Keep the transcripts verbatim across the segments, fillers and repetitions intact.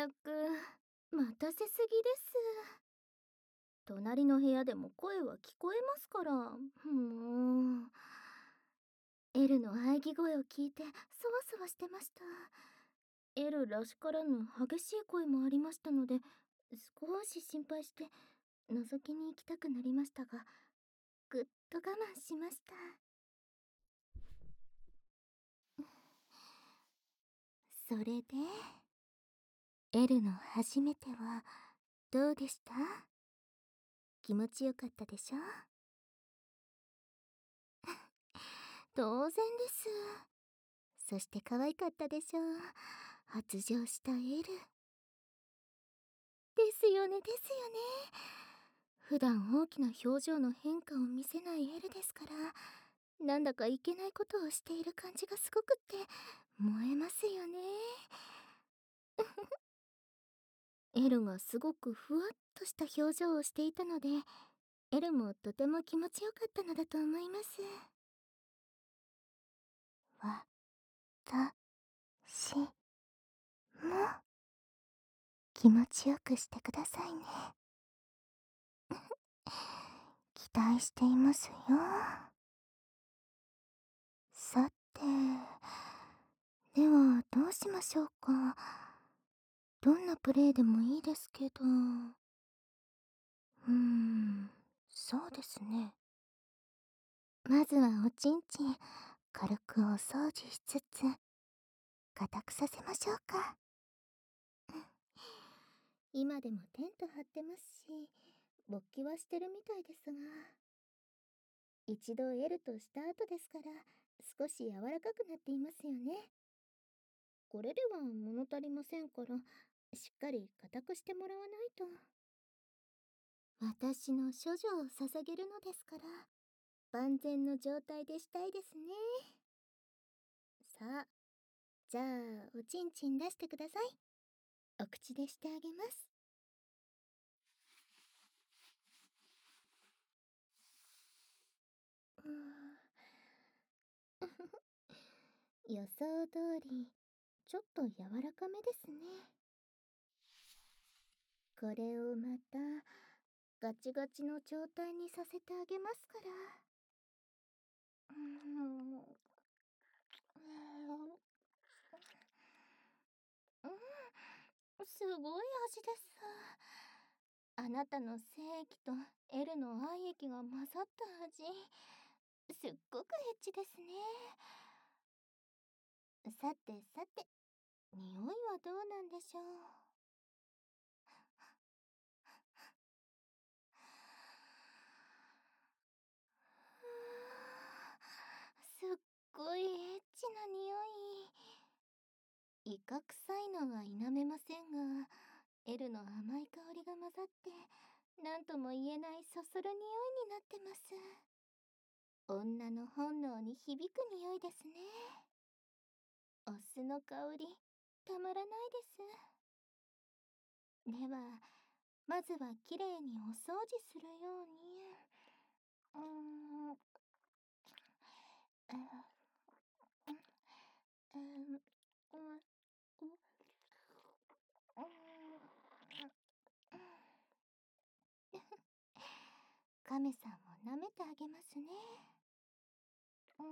たく、待たせすぎです。隣の部屋でも声は聞こえますから。もう。エルの喘ぎ声を聞いて、そわそわしてました。エルらしからぬ激しい声もありましたので、少し心配して、覗きに行きたくなりましたが、ぐっと我慢しました。それで、エルの初めては、どうでした？気持ちよかったでしょ？当然です。そして可愛かったでしょう。発情したエル。ですよねですよね。普段大きな表情の変化を見せないエルですから、なんだかいけないことをしている感じがすごくって燃えますよね。エルがすごくふわっとした表情をしていたので、エルもとても気持ちよかったのだと思います。わ、た、し、も、気持ちよくしてくださいね。期待していますよ。さて、ではどうしましょうか。どんなプレイでもいいですけど。うーん、そうですね。まずはおちんちん軽くお掃除しつつ固くさせましょうか。今でもテント張ってますし、勃起はしてるみたいですが、一度エルとした後ですから少し柔らかくなっていますよね。これでは物足りませんから、しっかり固くしてもらわないと。私の処女を捧げるのですから、万全の状態でしたいですね。さあ、じゃあおちんちん出してください。お口でしてあげます。うーん予想通りちょっと柔らかめですね。これをまたガチガチの状態にさせてあげますから。うーんうーんすごい味です。あなたの精液とエルの愛液が混ざった味。すっごくエッチですね。さてさて、匂いはどうなんでしょう。すっごいエッチな匂い。イカ臭いのは否めませんが、エルの甘い香りが混ざって何とも言えないそそる匂いになってます。女の本能に響く匂いですね。お酢の香りたまらないです。ではまずはきれいにお掃除するように。うーんうんうんうんカメさんも舐めてあげますね。うー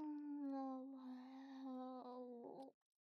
ん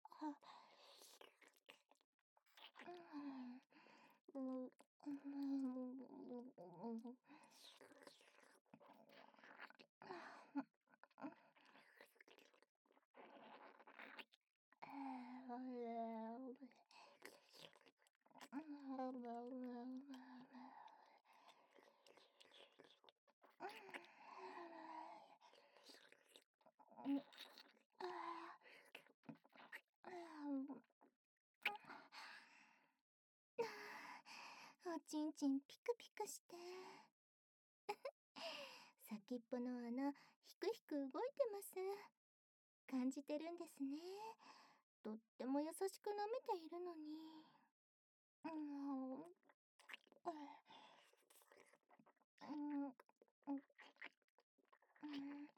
おちんちんピクピクして先っぽの穴ひくひく動いてます。感じてるんですね。とっても優しく舐めているのに。うんうんうん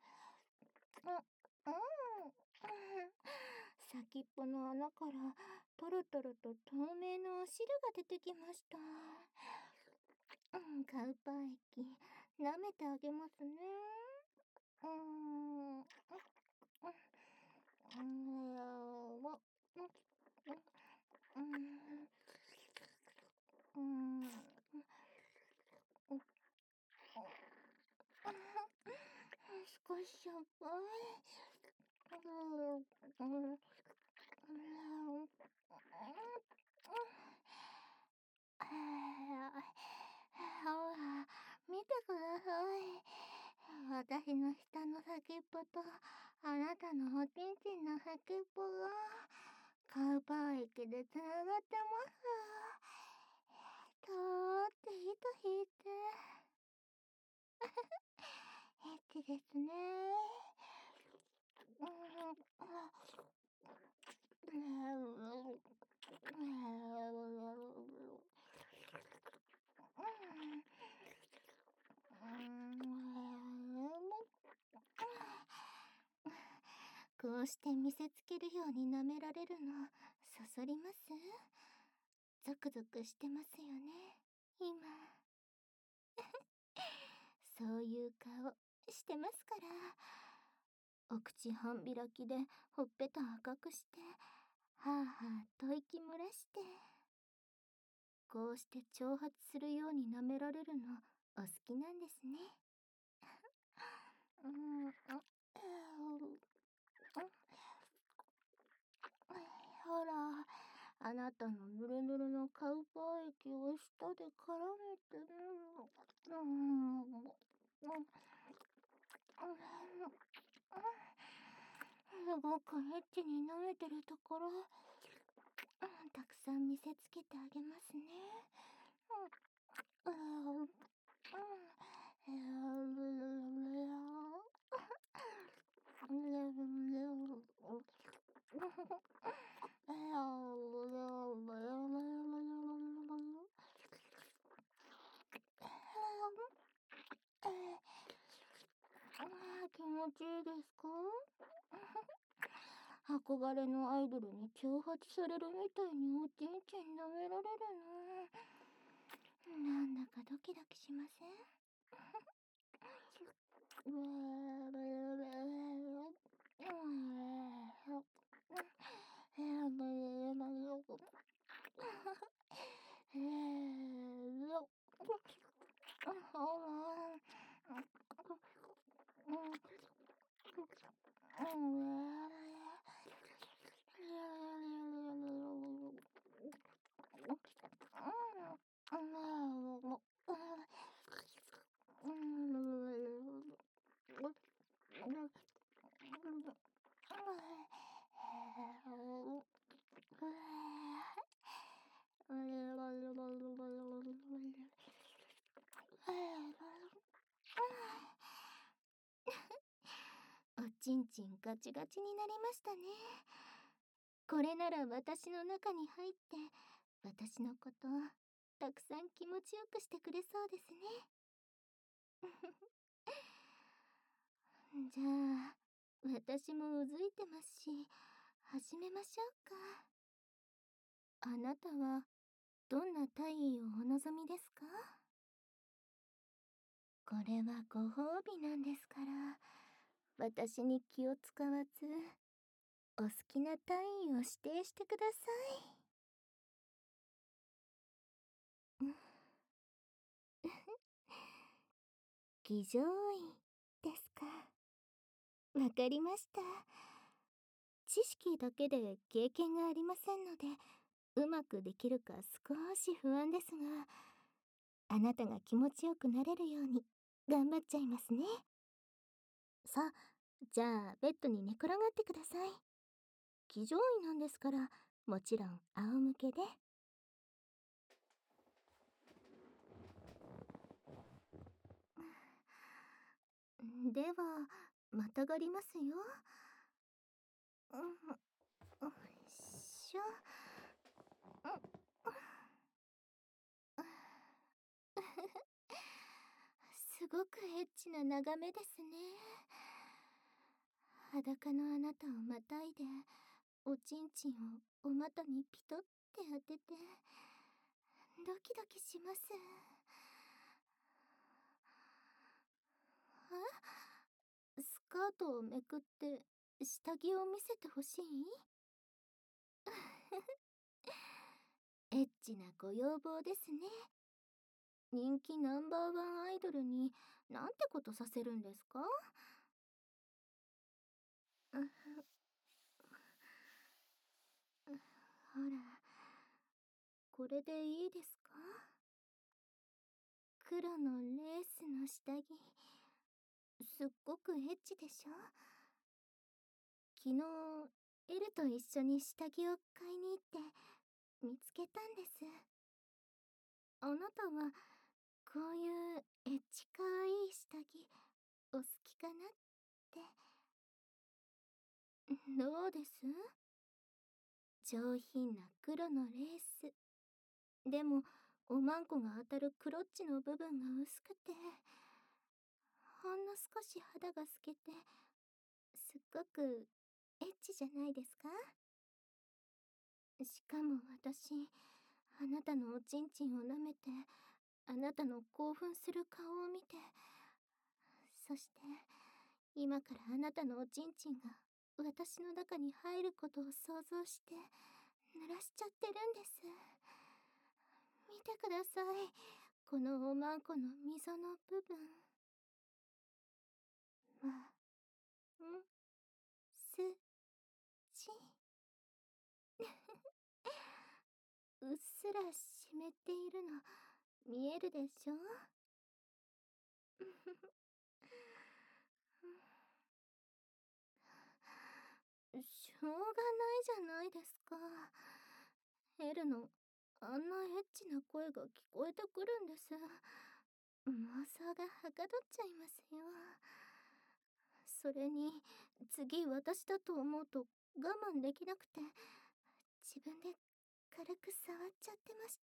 うん先っぽの穴からトロトロと透明のお汁が出てきました。うん、カウパー液、舐めてあげますね。うーん、う、う、うーん、わ、う、う、うーん、うーん、う、う、少ししょっぱい。うーん、うん、うーん、ああ、ほら、見てください。私の舌の先っぽと、あなたのおちんちんの先っぽが、カウパー液でつながってます。とーって糸引いて。エッチですね。うん、あ、うん、こうして見せつけるように舐められるの、そそります？ゾクゾクしてますよね、今。そういう顔してますから。お口半開きでほっぺた赤くして、はあはあと息漏らして。こうして挑発するように舐められるのお好きなんですね。うん、うん、ほら、あなたのぬるぬるのカウパー液を舌で絡めて、うん、うん、うん、すごくエッチに舐めてるところ、うん、たくさん見せつけてあげますね。うん、うん、気持ちいいですか？憧れのアイドルに挑発されるみたいにおちんちん舐められるの。なんだかドキドキしません？うおちんちんガチガチになりましたね。これなら私の中に入って、私のことたくさん気持ちよくしてくれそうですね。じゃあ、私もうずいてますし、始めましょうか。あなたはどんな体位をお望みですか？これはご褒美なんですから、私に気を使わず、お好きな体位を指定してください。騎乗位ですか。わかりました。知識だけで経験がありませんので、うまくできるか少し不安ですが、あなたが気持ちよくなれるように頑張っちゃいますね。さあ、じゃあベッドに寝転がってください。騎乗位なんですから、もちろん仰向けで。では、またがりますよ。うん、よいしょ。すごくエッチな眺めですね。裸のあなたをまたいで、 おちんちんをお股にピトって当てて、ドキドキします。え、スカートをめくって下着を見せてほしい？エッチなご要望ですね。人気ナンバーワンアイドルになんてことさせるんですか？ううほら、これでいいですか？黒のレースの下着、すっごくエッチでしょ？昨日、エルと一緒に下着を買いに行って見つけたんです。あなたはこういうエッチかわいい下着お好きかなって。どうです？上品な黒のレース。でも、おまんこが当たるクロッチの部分が薄くて、ほんの少し肌が透けて、すっごくエッチじゃないですか？しかも私、あなたのおちんちんを舐めて、あなたの興奮する顔を見て、そして、今からあなたのおちんちんが私の中に入ることを想像して、濡らしちゃってるんです。見てください。このおまんこの溝の部分。ま、ん、す、ち。うっすら湿っているの、見えるでしょ？しょうがないじゃないですか。エルのあんなエッチな声が聞こえてくるんです。妄想がはかどっちゃいますよ。それに、次私だと思うと我慢できなくて、自分で軽く触っちゃってました。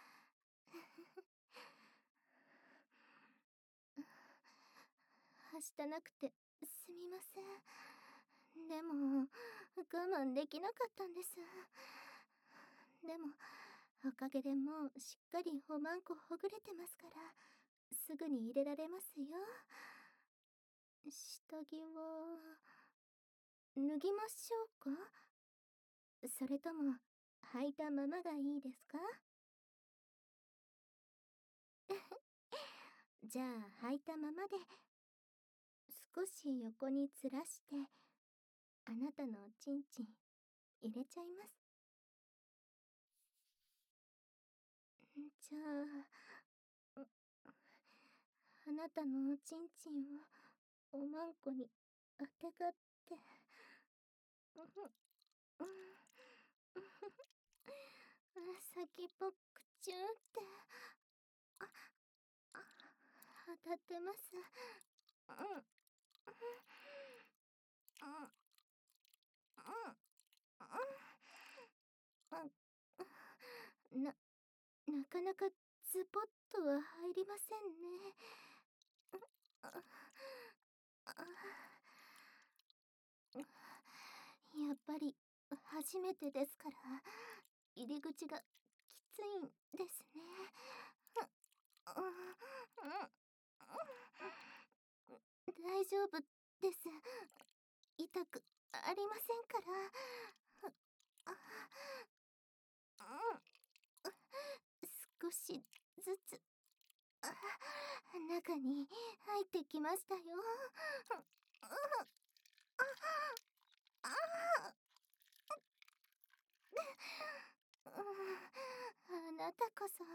はしたなくてすみません。でも、我慢できなかったんです。でも、おかげでもうしっかりおまんこほぐれてますから、すぐに入れられますよ。下着は、脱ぎましょうか？それとも、履いたままがいいですか？じゃあ、履いたままで、少し横にずらして、あなたのおちんちん、入れちゃいます。じゃあ、あなたのおちんちんを、おまんこにあてがって、うんうん先っぽくちゅーって、あ、あ、当たってます。うん、うん、うん、な、なかなかズポッとは入りませんね。あ、やっぱり初めてですから入り口がきついんですね。大丈夫です。痛くありませんから。少しずつ中に入ってきましたよ。あなたこそ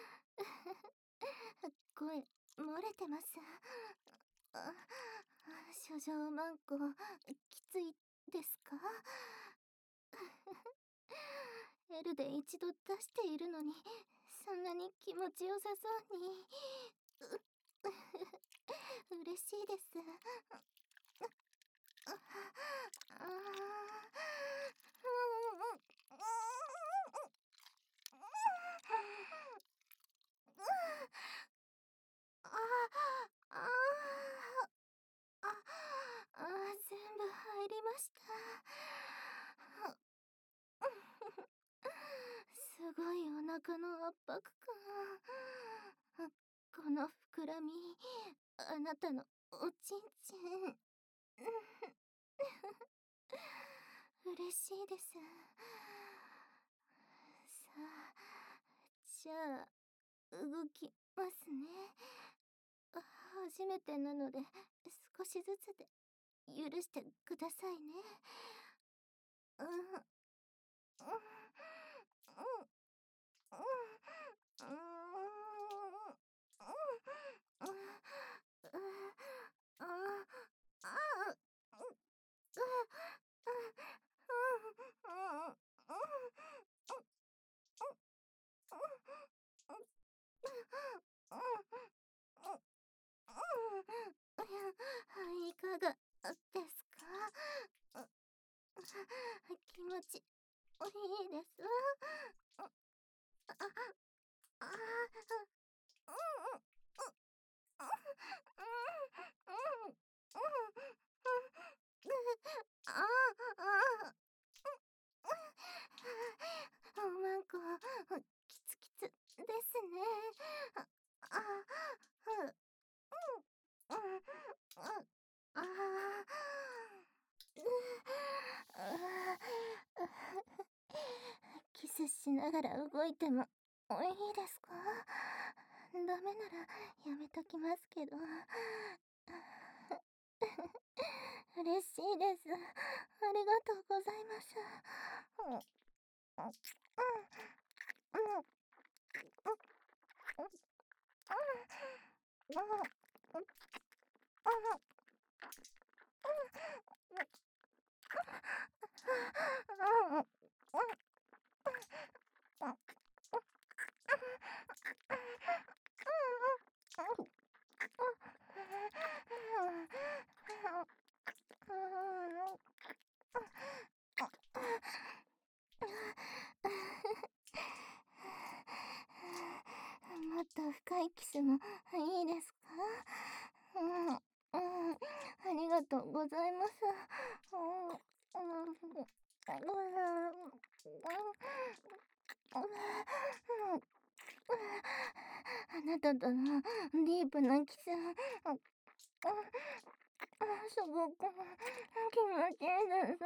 声漏れてます。処女マンコきついですか？エルで一度出しているのにそんなに気持ちよさそうに。嬉しいです。ああああ、全部入りました。 腹の圧迫感。この膨らみ、あなたのおちんちん。嬉しいです。さあ、じゃあ、動きますね。初めてなので、少しずつで許してくださいね。うん、うん、うん、うん、うん、うん、いかがですか？気持ちいいです。ああ、なんか、キツキツですね。あ、あ、うん、うん、ああ、キスしながら動いてもいいですか？ダメならやめときますけど。嬉しいです。ありがとうございます。うん、うん、うん、もっと深いキスもいいですか？うん、うん、ありがとうございます。うん、うん、うん、あなたとのディープなキス、すごく気持ちいいです。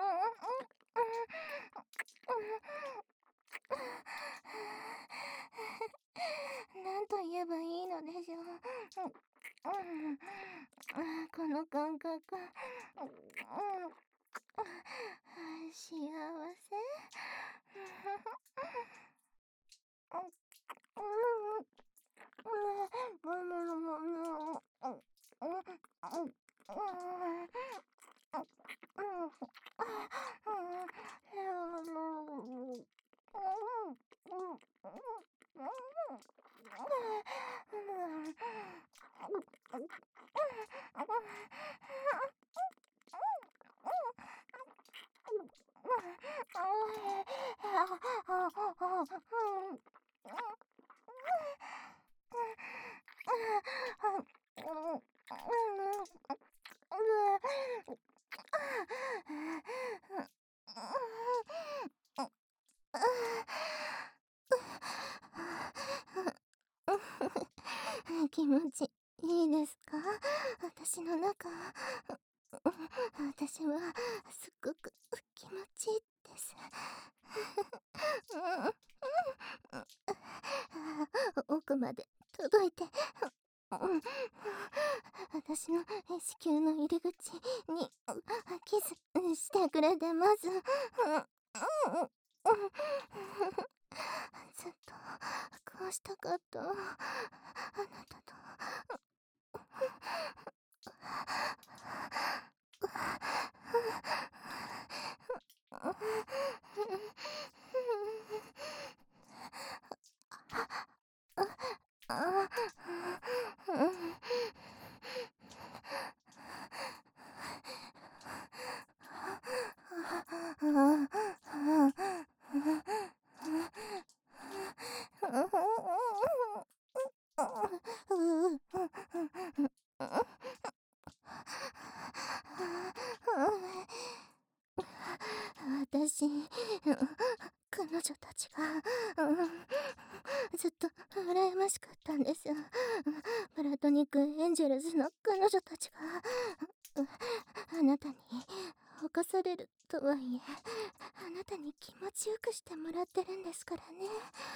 なんと言えばいいのでしょう。この感覚、幸せ。気持ちいいですか？私の中。私はすっごく気持ちいいです。奥まで届いて、私の子宮の入り口にキスしてくれてます。ずっとこうしたかった。あなたと。私、彼女たちが、 ずっと羨ましかったんです。プラトニックエンジェルズの彼女たちが、あなたに侵されるとはいえ、あなたに気持ちよくしてもらってるんですからね。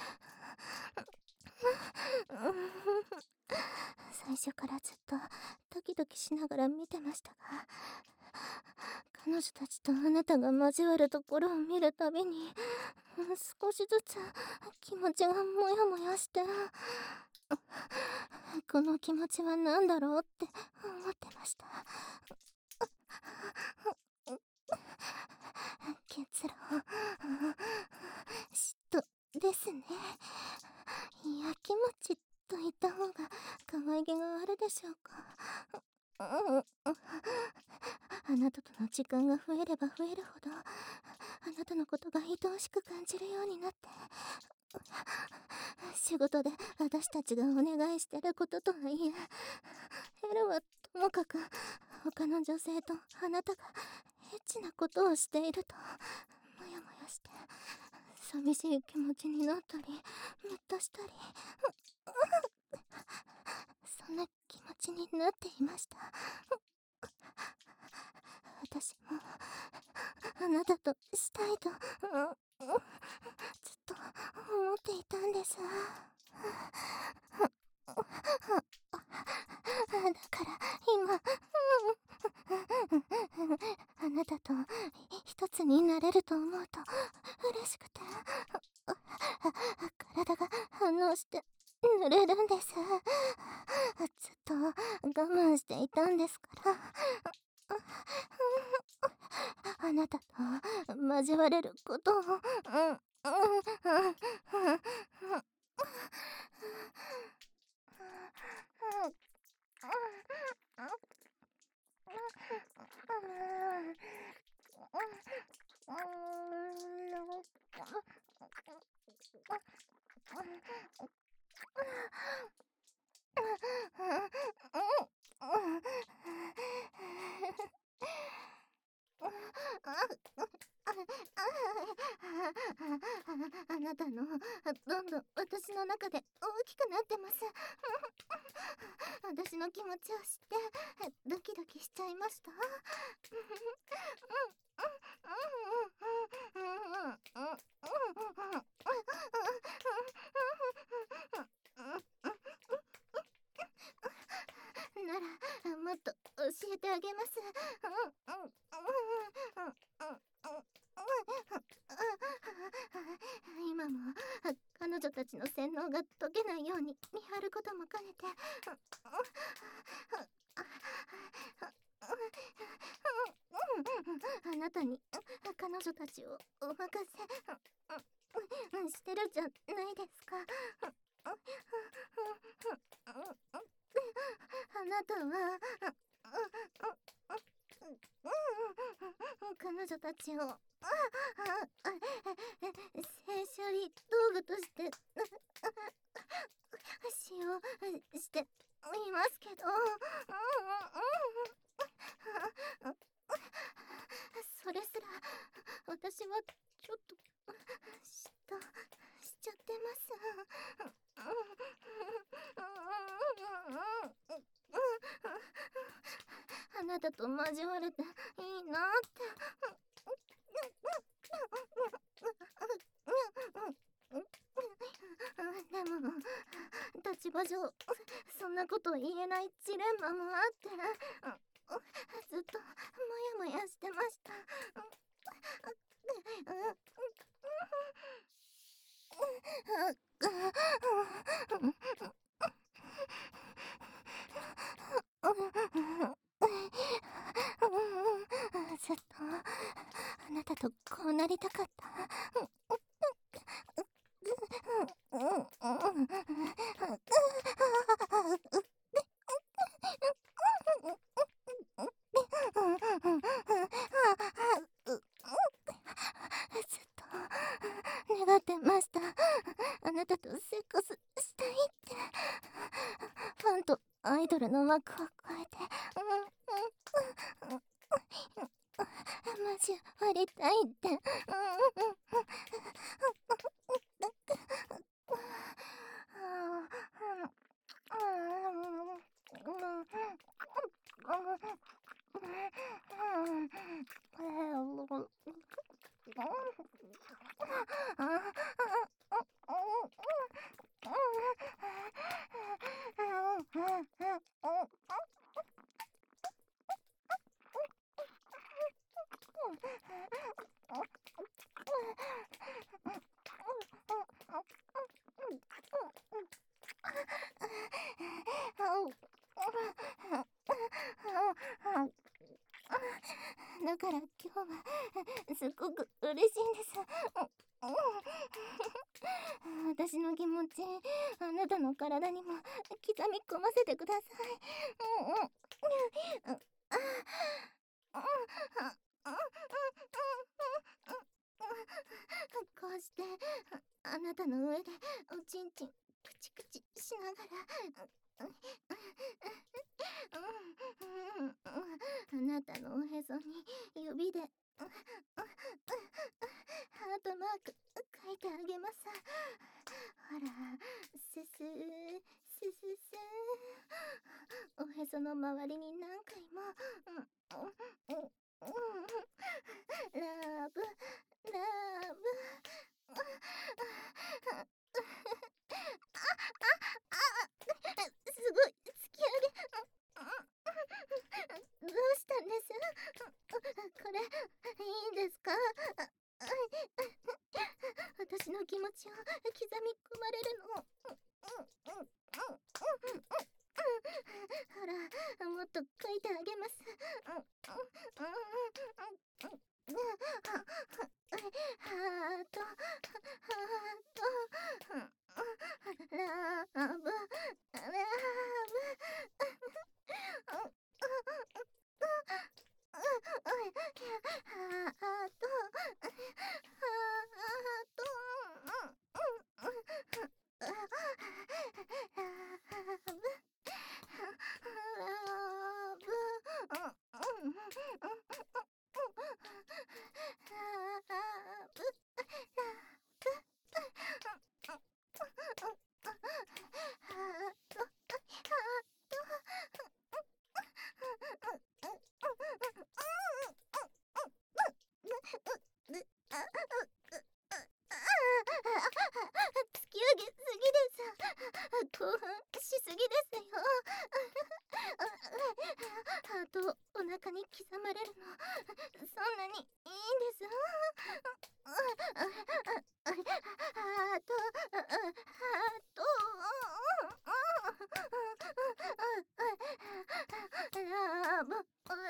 最初からずっとドキドキしながら見てましたが、彼女たちとあなたが交わるところを見るたびに、少しずつ気持ちがモヤモヤして、この気持ちは何だろうって思ってました。結論、嫉妬ですね。いやきもちと言った方が可愛げがあるでしょうか。あなたとの時間が増えれば増えるほど、あなたのことが愛おしく感じるようになって、仕事で私たちがお願いしてることとはいえ、エルはともかく他の女性とあなたがエッチなことをしているとモヤモヤして、寂しい気持ちになったりムッとしたり、そんな気持ちになっていました。私もあなたとしたいとずっと思っていたんです。だから今あなたと一つになれると思うと嬉しくて、体が反応して濡れるんです。ずっと我慢していたんですから。あなたと交われることを、うん、うん、うん、うん、あなたのどんどん私の中で大きくなってます。私の気持ちを知ってドキドキしちゃいました。ならもっと教えてあげます。今も彼女たちの洗脳が解けないように見張ることも兼ねて、あなたに彼女たちをお任せしてるじゃないですか。あなたは彼女たちを性処理道具として使用していますけど、それすら私はちょっと嫉妬しちゃってます。あなたと交われていいなって。でも立場上そんなこと言えないジレンマもあって、ずっとモヤモヤしてました。ずっとあなたとこうなりたかった。ずっと願ってました。あなたとセックスしたいって。ファンとアイドルの枠を超えて、交わりたいって。 だから今日はすっごく嬉しいんです。私の気持ち、あなたの体にも刻み込ませてください。こうしてあなたの上でおちんちんくちくちしながら、あなたのおへそに指でハートマーク書いてあげます。ほら、ススースススー、おへその周りに何回も、ラブラブ、すごい突き上げ、どうしたんです？これいいんですか？私の気持ちを刻み込まれるの。ほら、もっと書いてあげます。ハートハートラブラブ、ハートハート、ラブラ突き上げすぎです。興奮しすぎですよ。ハートお腹に刻まれるの、そんなにいいんです。ハートハートラブラブ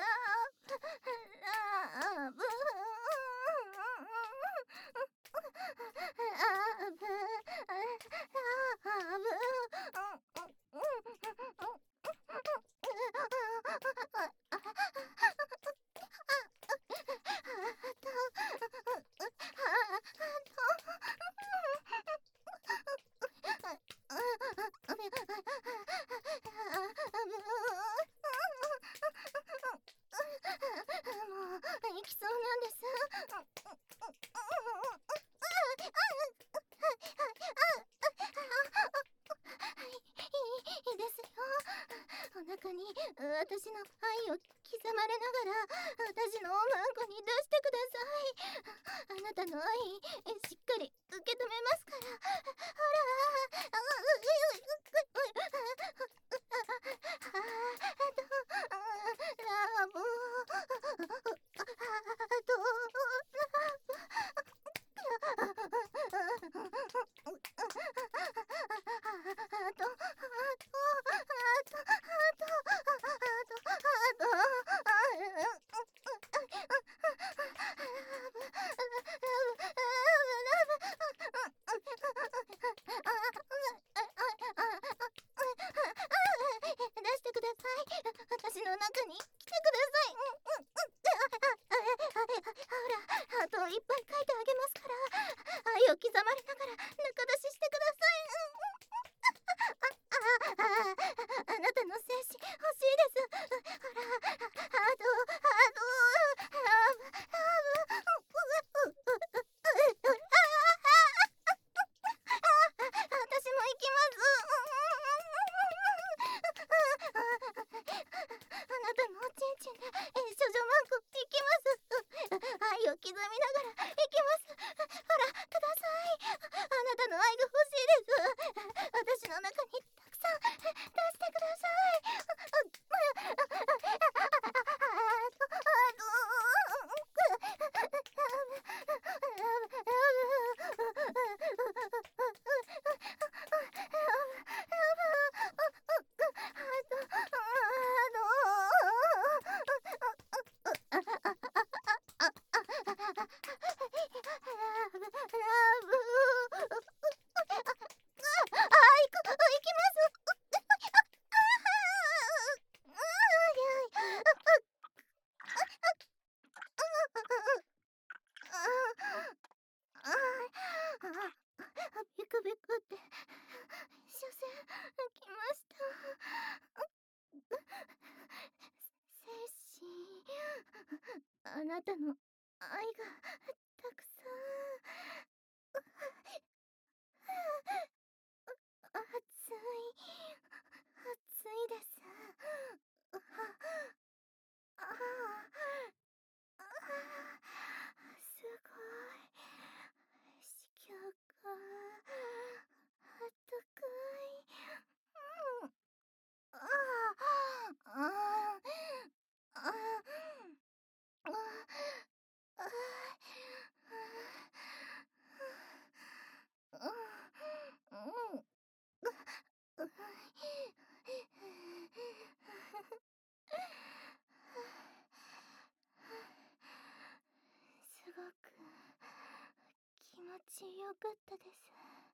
ラブもう行きそうなんです。いいですよ。お腹に私の愛を刻まれながら私のおまんこに出してください。あなたの愛しっかり受け止めますから。ほら、ラブ出してください。私の中に来てください。ほら、ハートをいっぱい書いてあげますから、愛を刻まれながら仲出ししてください。あなたの精子欲しいです。ほら、ハートハートラブラブ、私も行きます。あなたのおちんちんで少女マンコ行きます。愛を刻みながら行きます。ほら、ください。あなたの愛が欲しいです。私の中にたくさん出してください。 あなたの愛がたくさん。熱い、熱いです。ああ、ああ、すごい。子宮があったかい。うん。ああ、ああ、ああ、ああ、うん、うん。すごく気持ちよかったです。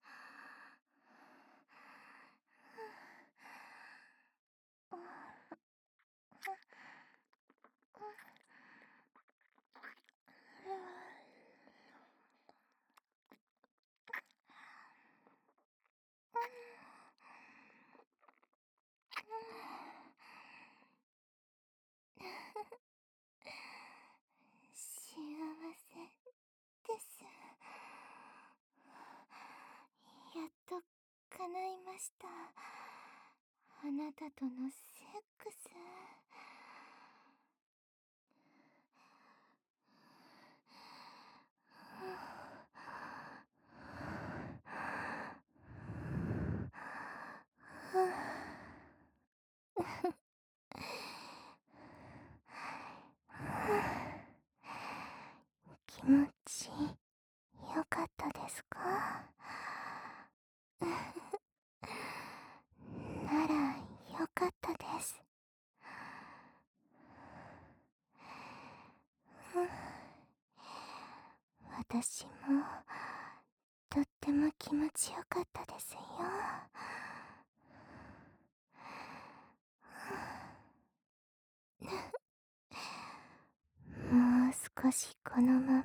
幸せです。やっと叶いました。あなたとのセックス。気持ちよかったですか？ならよかったです。私もとっても気持ちよかったですよ。もう少しこのまま。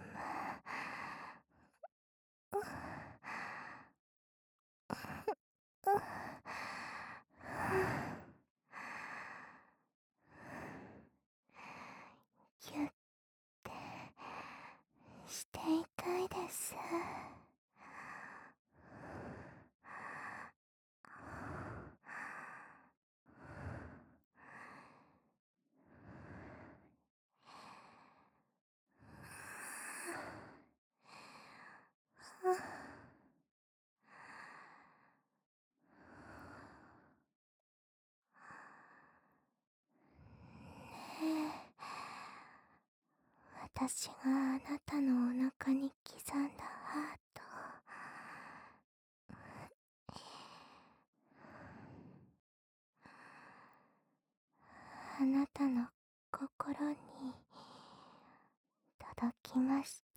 ぎゅってしていたいです。私があなたのお腹に刻んだハート、あなたの心に届きまし